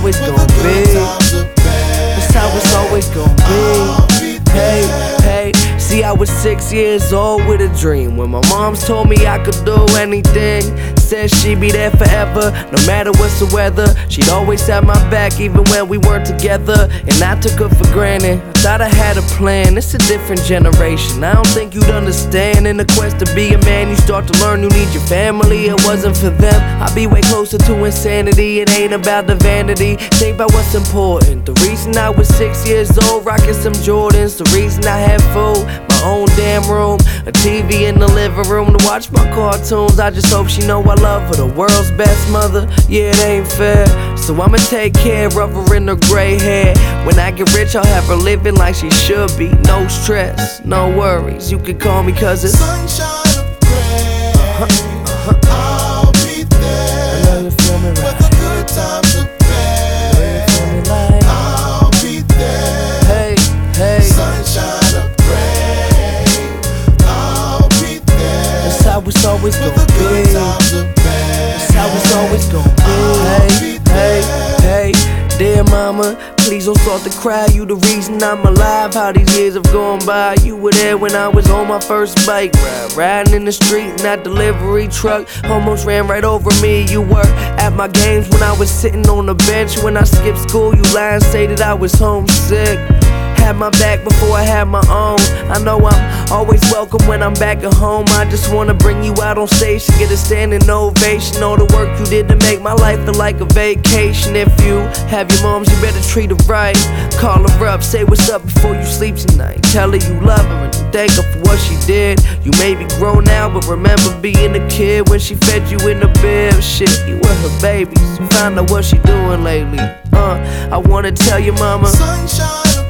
always gonna be. That's how it's always gonna be. Hey, hey. See, I was 6 years old with a dream when my moms told me I could do anything. Said she'd be there forever, no matter what's the weather. She'd always have my back even when we weren't together, and I took her for granted. I thought I had a plan, it's a different generation. I don't think you'd understand. In the quest to be a man, you start to learn you need your family. It wasn't for them, I'd be way closer to insanity. It ain't about the vanity, think about what's important. The reason I was 6 years old, rocking some Jordans. The reason I had food, my own damn room, a TV in the living room to watch my cartoons. I just hope she know I love her, the world's best mother. Yeah, it ain't fair, so I'ma take care of her in her gray hair. When I get rich, I'll have her living like she should be. No stress, no worries, you can call me cause it's sunshine of gray. I'll be there. I know you feel me right. When the good times are bad, I'll be there. Hey, hey. Sunshine of gray. I'll be there. That's how it's always When gonna the good be. times are bad, That's how it's always gonna be. Hey, hey, hey, dear mama, please don't start to cry. You the reason I'm alive. How these years have gone by. You were there when I was on my first bike ride, riding in the street in that delivery truck. Almost ran right over me. You were at my games when I was sitting on the bench. When I skipped school, you lied and say that I was homesick. Had my back before I had my own. I know I'm always welcome when I'm back at home. I just wanna bring you out on stage to get a standing ovation. All the work you did to make my life feel like a vacation. If you have your moms, you better treat her right. Call her up, say what's up before you sleep tonight. Tell her you love her and you thank her for what she did. You may be grown now, but remember being a kid when she fed you in the bed. Shit, you were her baby, so find out what she doing lately. I wanna tell your mama sunshine